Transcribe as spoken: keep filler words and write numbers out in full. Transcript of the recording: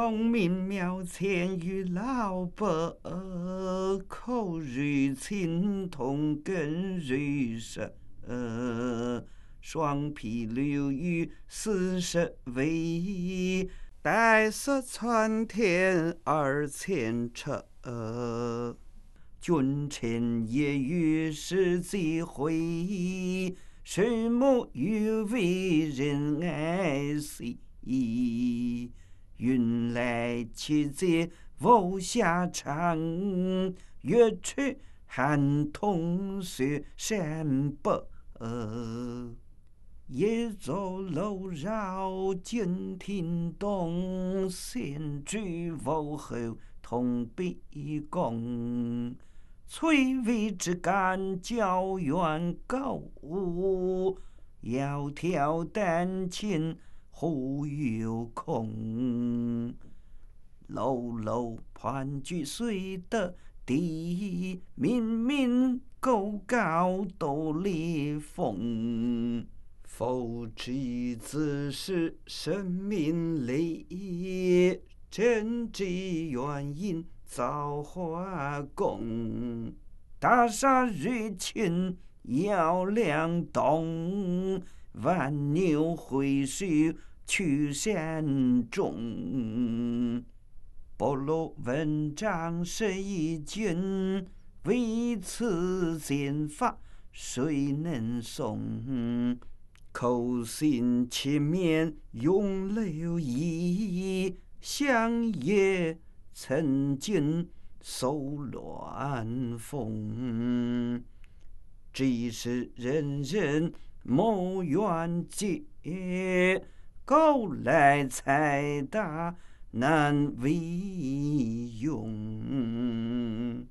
农民苗钱与老百口瑞情同根瑞色，双皮流于四十位，代色传天二千尺。君臣也与世际会，水木与为人爱惜。云来其节无下场，月去寒冬雪山北。夜走楼绕尽听动，闲居无后同比公。翠微之干教远高，窈窕丹青忽有空。楼楼盘踞虽得地，明明沟高斗裂缝。否知自是生命力，真知原因造化功。大厦日群要两动，万牛回首去山中。不如文章是一卷，为此剑法谁能诵？口信前面永留意，乡野曾经受乱风。只是人人谋远节，古来财大难为用。